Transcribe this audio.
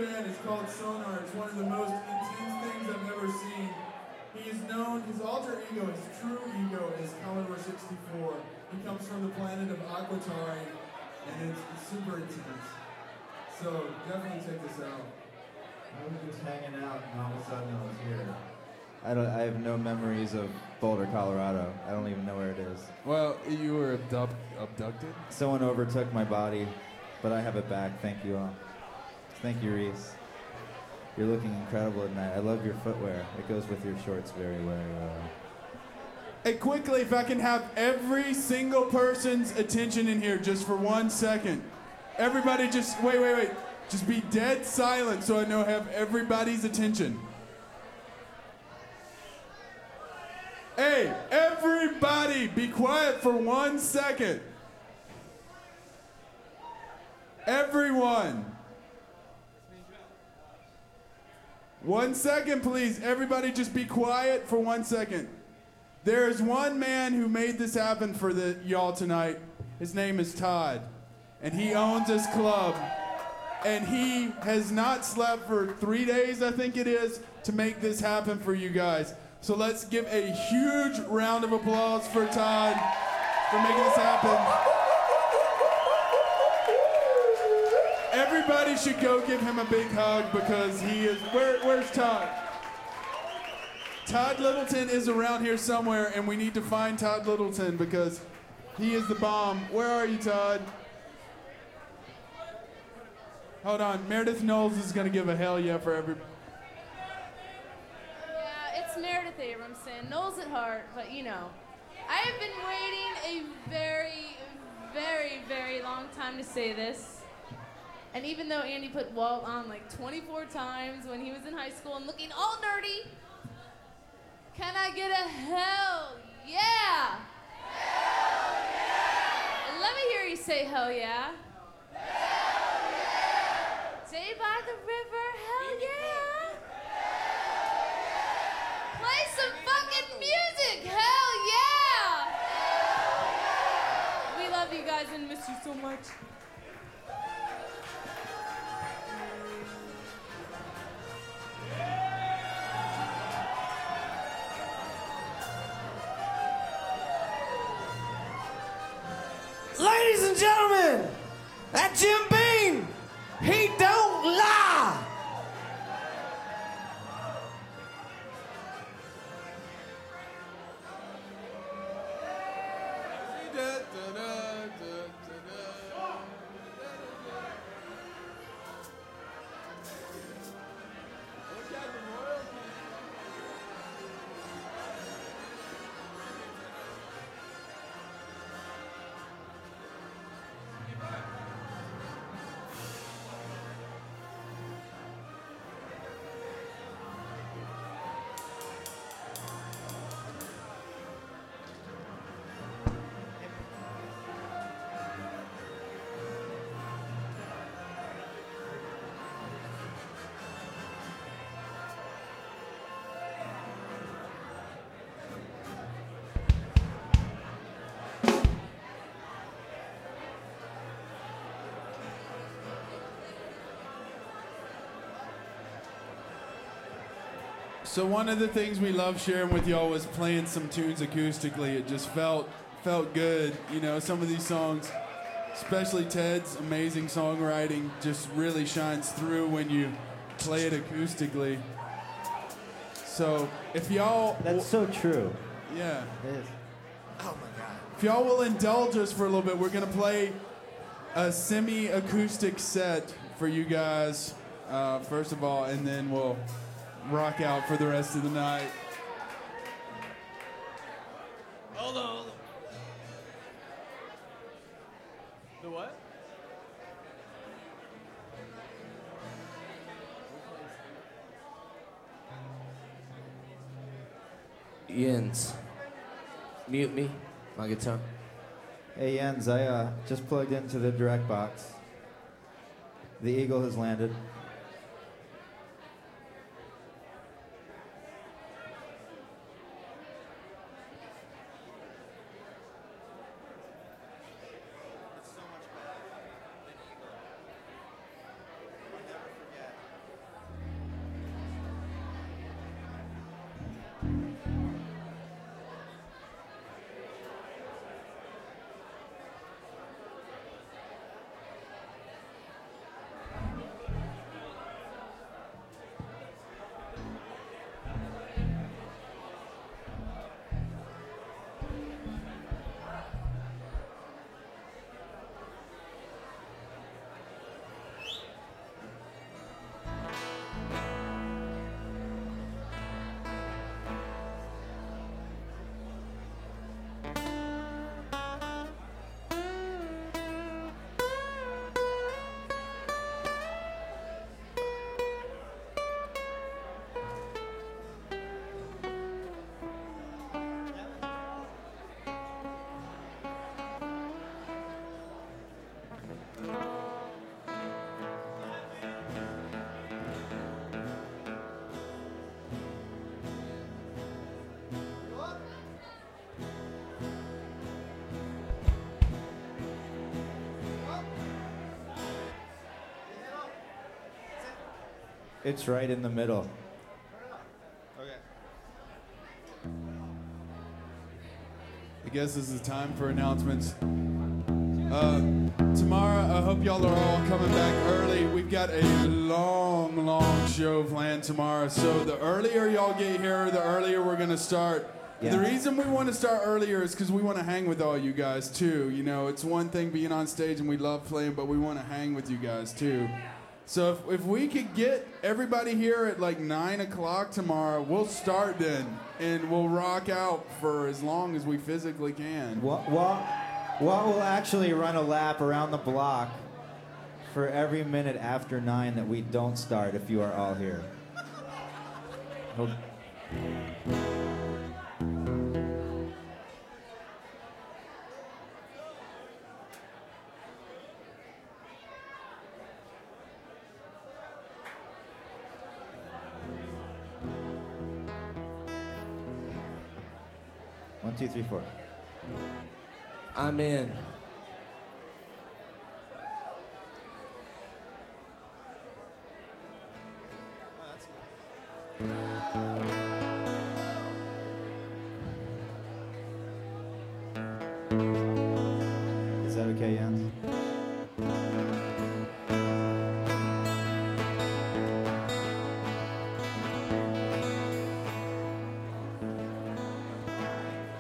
band is called Sonar. It's one of the most intense things I've ever seen. He is known, his alter ego, his true ego is Commodore 64. He comes from the planet of Aquatari, and it's super intense. So definitely check this out. I was just hanging out, and all of a sudden I was here. I have no memories of Boulder, Colorado. I don't even know where it is. Well, you were abducted? Someone overtook my body, but I have it back. Thank you all. Thank you, Reese. You're looking incredible tonight. I love your footwear. It goes with your shorts very, very well. Hey, quickly, if I can have every single person's attention in here just for 1 second. Everybody just, wait. Just be dead silent so I know I have everybody's attention. Hey, everybody, be quiet for 1 second. Everyone. 1 second, please. Everybody just be quiet for 1 second. There is one man who made this happen for y'all tonight. His name is Todd. And he owns this club. And he has not slept for 3 days, I think it is, to make this happen for you guys. So let's give a huge round of applause for Todd for making this happen. Everybody should go give him a big hug because he is, where's Todd? Todd Littleton is around here somewhere and we need to find Todd Littleton because he is the bomb. Where are you, Todd? Hold on, Meredith Knowles is gonna give a hell yeah for everybody. It's Meredith Abramson, Knowles at heart, but you know. I have been waiting a very, very, very long time to say this. And even though Andy put Walt on like 24 times when he was in high school and looking all nerdy, can I get a hell yeah? Hell yeah! Let me hear you say hell yeah. Hell yeah! Stay by the river, hell yeah! Play some fucking music, hell yeah! We love you guys and miss you so much. Ladies and gentlemen, that Jim Beam, he don't lie. So one of the things we love sharing with y'all was playing some tunes acoustically. It just felt good. You know, some of these songs, especially Ted's amazing songwriting, just really shines through when you play it acoustically. So if y'all... That's so true. Yeah. It is. Oh my God. If y'all will indulge us for a little bit, we're going to play a semi-acoustic set for you guys, first of all, and then we'll rock out for the rest of the night. Hold on. The what? Jens, mute me, my guitar. Hey Jens, I just plugged into the direct box. The Eagle has landed. It's right in the middle. I guess this is time for announcements. Tomorrow, I hope y'all are all coming back early. We've got a long show planned tomorrow. So the earlier y'all get here, the earlier we're gonna start. Yeah. The reason we want to start earlier is because we want to hang with all you guys too. You know, it's one thing being on stage and we love playing, but we want to hang with you guys too. So if we could get everybody here at like 9 o'clock tomorrow, we'll start then, and we'll rock out for as long as we physically can. What will actually run a lap around the block for every minute after 9 that we don't start if you are all here. One, two, three, four. I'm in. Is that okay, Jens?